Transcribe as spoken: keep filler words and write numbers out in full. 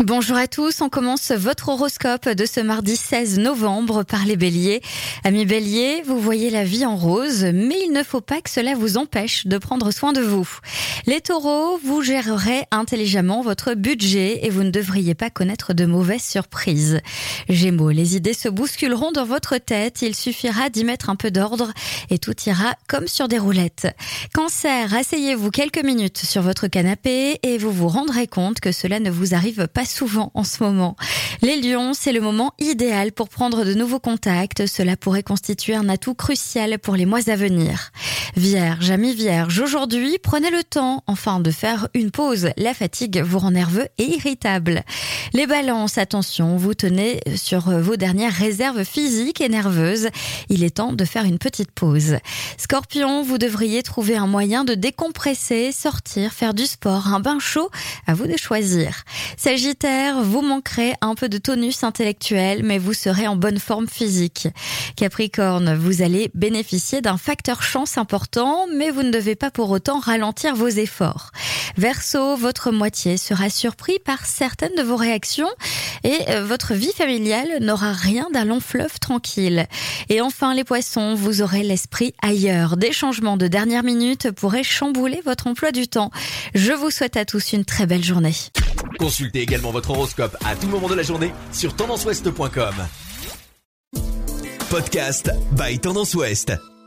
Bonjour à tous, on commence votre horoscope de ce mardi seize novembre par les béliers. Amis béliers, vous voyez la vie en rose, mais il ne faut pas que cela vous empêche de prendre soin de vous. Les taureaux, vous gérerez intelligemment votre budget et vous ne devriez pas connaître de mauvaises surprises. Gémeaux, les idées se bousculeront dans votre tête, il suffira d'y mettre un peu d'ordre et tout ira comme sur des roulettes. Cancer, asseyez-vous quelques minutes sur votre canapé et vous vous rendrez compte que cela ne vous arrive pas souvent en ce moment. Les lions, c'est le moment idéal pour prendre de nouveaux contacts. Cela pourrait constituer un atout crucial pour les mois à venir. Vierge, amis vierges, aujourd'hui, prenez le temps, enfin, de faire une pause. La fatigue vous rend nerveux et irritable. Les balances, attention, vous tenez sur vos dernières réserves physiques et nerveuses. Il est temps de faire une petite pause. Scorpion, vous devriez trouver un moyen de décompresser, sortir, faire du sport, un bain chaud, à vous de choisir. Sagittaire, vous manquerez un peu de tonus intellectuel, mais vous serez en bonne forme physique. Capricorne, vous allez bénéficier d'un facteur chance important, mais vous ne devez pas pour autant ralentir vos efforts. Verseau, votre moitié sera surpris par certaines de vos réactions et votre vie familiale n'aura rien d'un long fleuve tranquille. Et enfin les poissons, vous aurez l'esprit ailleurs. Des changements de dernière minute pourraient chambouler votre emploi du temps. Je vous souhaite à tous une très belle journée. Consultez également votre horoscope à tout moment de la journée sur tendance ouest point com. Podcast by Tendance Ouest.